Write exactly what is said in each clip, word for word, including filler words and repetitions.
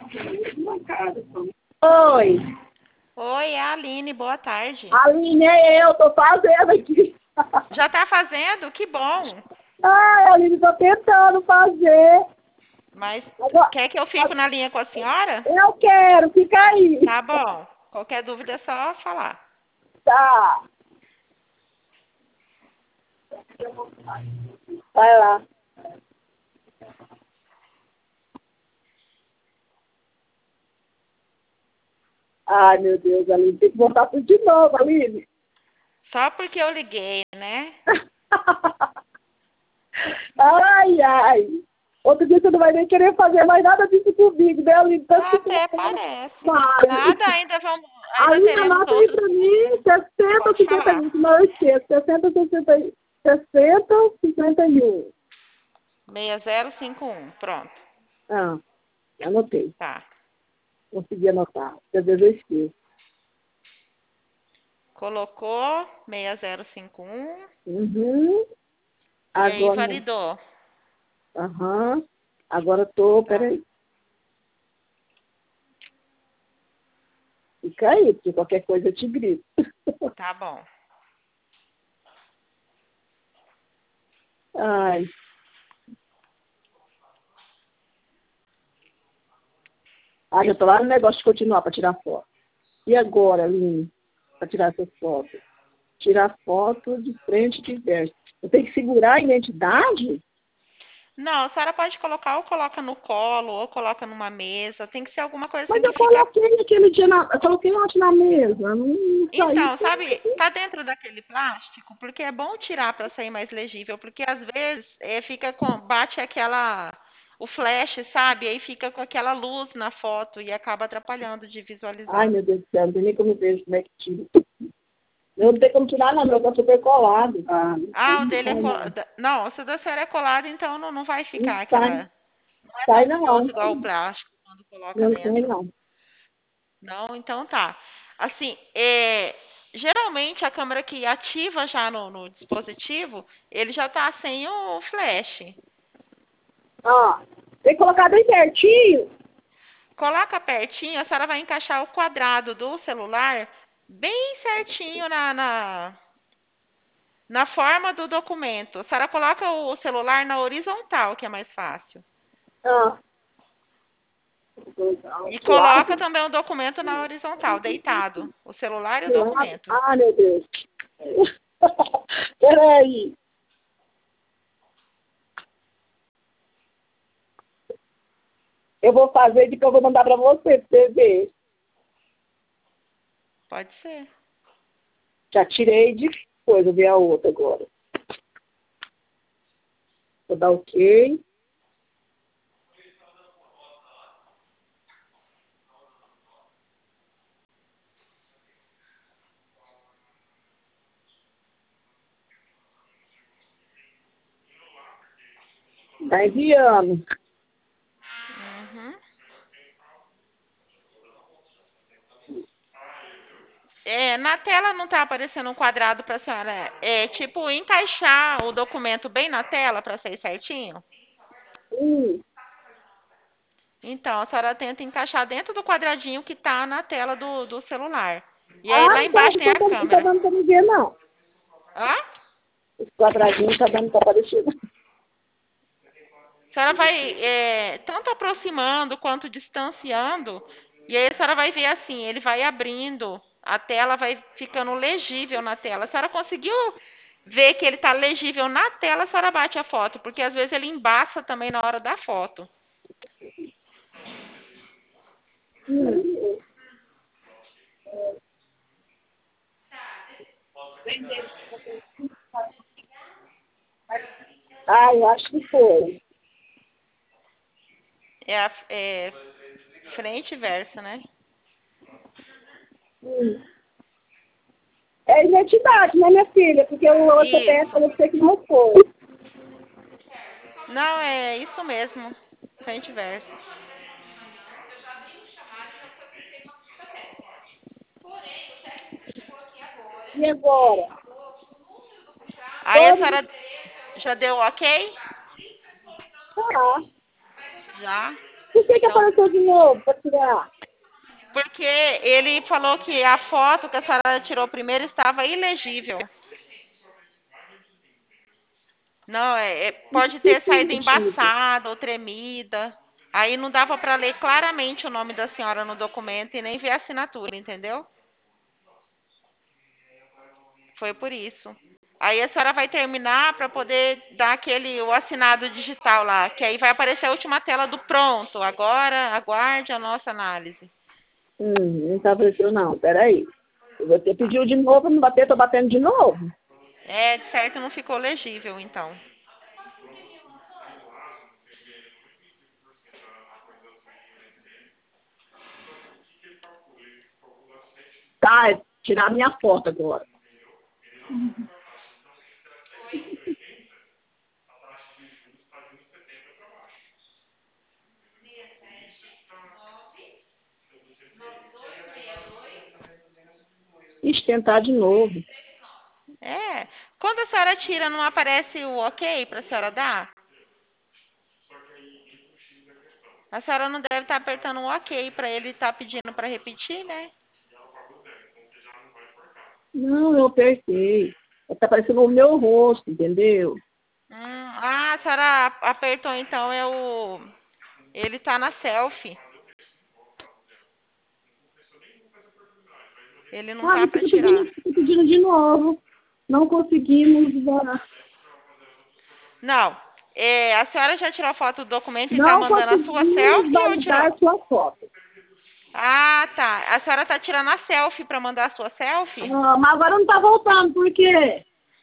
Oi. Oi, é a Aline, boa tarde. Aline, é eu, tô fazendo aqui. Já tá fazendo? Que bom. Ai, Aline, tô tentando fazer. Mas Agora, quer que eu fique na linha com a senhora? eu quero, fica aí. Tá bom. Qualquer dúvida é só falar. Tá. Vai lá. Ai, meu Deus, Aline, tem que voltar tudo de novo, Aline. Só porque eu liguei, né? Ai, ai. Outro dia você não vai nem querer fazer mais nada disso comigo, né, Aline? Tanto que Até você parece. vai. Nada, ainda vamos. Ainda Aline, teremos anota aí outros. pra mim, sessenta ou Pode cinquenta e falar. um, que não eu esqueço. sessenta, sessenta, sessenta, cinquenta e um. seis zero cinco um. Pronto. Ah, anotei. Tá. Consegui anotar. Às vezes eu esqueço. Colocou seis zero cinco um. Uhum. E aí Agora, validou. aham. Agora tô, Tá. peraí. Fica aí, porque qualquer coisa eu te grito. Tá bom. Ai. Ah, já tô lá no negócio de continuar para tirar foto. E agora, Aline, para tirar essas fotos? Tirar foto de frente e de verso. Eu tenho que segurar a identidade? Não, a senhora pode colocar ou coloca no colo ou coloca numa mesa. Tem que ser alguma coisa assim Mas que eu fica. coloquei aquele dia na. Eu coloquei ontem na mesa. Não, não saiu. Então, sabe, tá dentro daquele plástico, porque é bom tirar para sair mais legível, porque às vezes eh, fica com, bate aquela, o flash, sabe? Aí fica com aquela luz na foto e acaba atrapalhando de Ai, visualizar. meu Deus do céu, não tem nem como ver como é que tira. Eu não tem como tirar, não, meu tá super colado. Ah, Ah, o não dele é sai, colado. não. Não, se o da senhora é colado, então não, não vai Não ficar sai, aquela. Não é sai tão não. grosso igual o plástico quando coloca Não sai, dentro. não. Não, então tá. Assim, é, geralmente a câmera que ativa já no, no dispositivo, ele já tá sem o flash. Ó, tem que colocar bem pertinho. Coloca pertinho, a senhora vai encaixar o quadrado do celular bem certinho na, na, na forma do documento. A senhora coloca o celular na horizontal, que é mais fácil. Ó. E Do lado. coloca também o documento na horizontal, deitado. O celular e o Do lado. documento. Ah, meu Deus. Peraí. Eu vou fazer e depois eu vou mandar pra você, pra você ver. Pode ser. Já tirei de coisa, ver a outra agora. Vou dar ok. Tá enviando. Uhum. É, na tela não está aparecendo um quadrado para a senhora. É tipo encaixar o documento bem na tela para sair certinho? Hum. Então, a senhora tenta encaixar dentro do quadradinho que está na tela do, do celular. E aí Ah, lá não tá, embaixo não tem tá, a dando- não tá câmera. dando pra me ver, não. Hã? Esse quadradinho não tá dando pra aparecer. A senhora vai é, tanto aproximando quanto distanciando. E aí a senhora vai ver assim, ele vai abrindo. A tela vai ficando legível na tela. A senhora conseguiu ver que ele está legível na tela, a senhora bate a foto. Porque às vezes ele embaça também na hora da foto. Hum. Ah, eu acho que foi. É, a, é frente e verso, né? Hum. É identidade, né, minha filha? Porque o outro C P F Isso. falou que não foi. Não, é isso mesmo. Frente e verso. E agora? Aí a Todos. senhora já deu ok? Tá. Já. que, que Então, apareceu de novo para tirar? porque ele falou que a foto que a senhora tirou primeiro estava ilegível. Não, é, é- pode Que ter saído sentido? embaçada ou tremida. Aí não dava para ler claramente o nome da senhora no documento e nem ver a assinatura, entendeu? Foi por isso. Aí a senhora vai terminar para poder dar aquele o assinado digital lá, que aí vai aparecer a última tela do pronto. Agora aguarde a nossa análise. Hum, não tá aparecendo não, peraí. Eu vou ter que pedir de novo para não bater, tô batendo de novo. É, de certo não ficou legível, então. Tá, é tirar minha foto agora. Ixi, tentar de novo. É. Quando a senhora tira, não aparece o ok para a senhora dar? A senhora não deve estar apertando um ok para ele estar pedindo para repetir, né? Não, eu apertei. Tá aparecendo o meu rosto, entendeu? Hum, ah, a senhora apertou então, é o. Ele tá na selfie. Ele não Ah, tá mas para tô tirar. pedindo, tô pedindo de novo. Não conseguimos desmorar. Não. É, a senhora já tirou foto do documento e tá Não mandando a sua conseguimos selfie ou tirou? validar sua foto. Ah, tá. A senhora tá tirando a selfie para mandar a sua selfie? Ah, mas agora não tá voltando, por quê?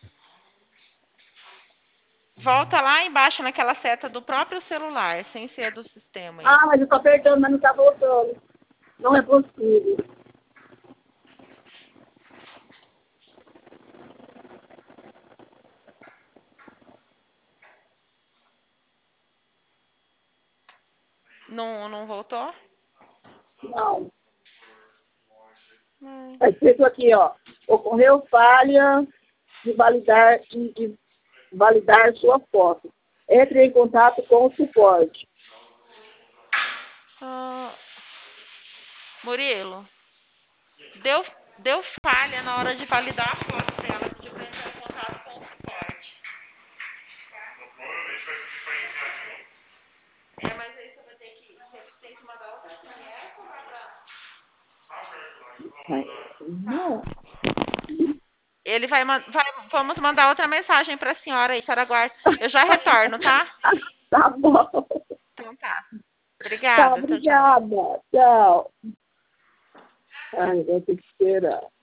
Volta lá embaixo naquela seta do próprio celular, sem ser do sistema aí. Ah, mas eu tô apertando, mas não tá voltando. Não é possível. Não, não voltou? Não. Hum. Tá escrito aqui, ó. Ocorreu falha de validar, de, de validar sua foto. Entre em contato com o suporte. Ah, Murilo, deu, deu falha na hora de validar a foto dela. Pediu pra entrar em contato com o suporte. É, mas aí você vai ter que, você tem que mandar outra S M S ou vai pra... Mas, não. Ele vai, man- vai, vamos mandar outra mensagem pra senhora aí, senhora aguarda. Eu já retorno, tá? Tá bom. Então tá. Tá, Obrigada, tchau, tchau. obrigada. Tchau. Ai, vou ter que esperar.